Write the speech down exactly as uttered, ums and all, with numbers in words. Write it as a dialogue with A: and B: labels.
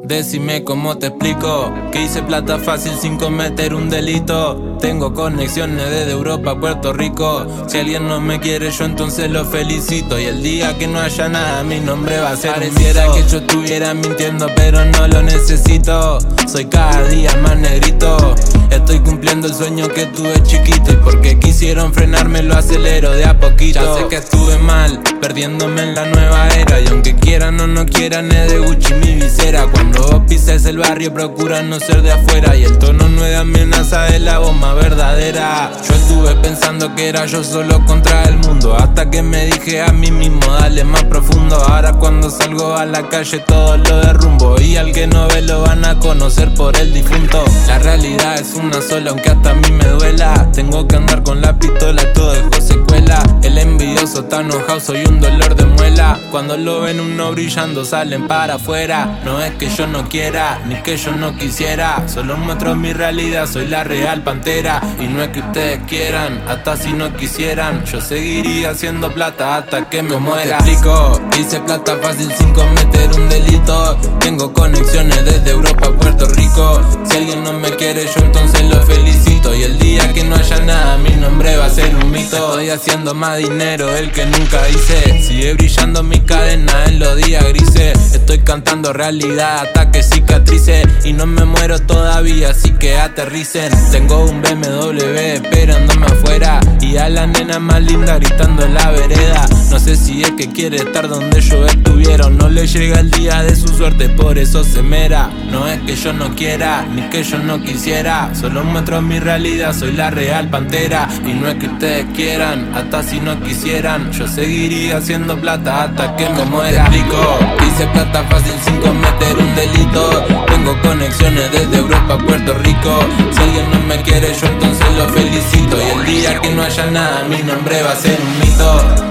A: Decime cómo te explico que hice plata fácil sin cometer un delito. Tengo conexiones desde Europa a Puerto Rico. Si alguien no me quiere yo entonces lo felicito. Y el día que no haya nada mi nombre va a ser Pareciera que yo estuviera mintiendo pero no lo necesito. Soy cada día más negrito. Estoy cumpliendo el sueño que tuve chiquito. Y porque quisieron frenarme lo acelero de a poquito. Ya sé que estuve mal, perdiéndome en la nueva era. Y aunque quieran o no quieran es de Gucci mi visera. Cuando vos pises el barrio procura no ser de afuera. Y el tono no es de amenaza, es la bomba verdadera. Yo estuve pensando que era yo solo contra el mundo, hasta que me dije a mí mismo dale más profundo. Ahora cuando salgo a la calle todo lo derrumbo. Y al que no ve lo van a conocer por el difunto. La realidad es una sola aunque hasta a mí me duela. Tengo que andar con la pistola, todo dejó secuela. El envidioso está enojado, soy un dolor de muela. Cuando lo ven uno brillando salen para afuera. No es que yo no quiera, ni que yo no quisiera. Solo muestro mi realidad, soy la real pantera. Y no es que ustedes quieran, hasta si no quisieran. Yo seguiría haciendo plata hasta que me muera. Te explico, hice plata fácil sin cometer un delito. Tengo conexiones desde Europa a Puerto Rico. Si alguien no me quiere yo entonces lo felicito. Y el día que no haya nada mi nombre va a ser un mito. Estoy haciendo más dinero del que nunca hice. Sigue brillando mi cadena en los días grises. Estoy cantando realidad hasta que cicatrice. Y no me muero todavía así que aterricen. Tengo un B M W esperándome afuera. Y a la nena más linda gritando en la vereda. No sé si es que quiere estar donde yo estuviera. No le llega el día de su suerte, por eso se mera. No es que yo no quiera, ni que yo no quisiera. Solo muestro mi realidad, soy la real pantera. Y no es que ustedes quieran, hasta si no quisieran. Yo seguiría haciendo plata hasta que me muera. Te explico, hice plata fácil sin cometer un delito. Tengo conexiones desde Europa a Puerto Rico. Si alguien no me quiere yo entonces lo felicito. Y el día que no haya nada mi nombre va a ser un mito.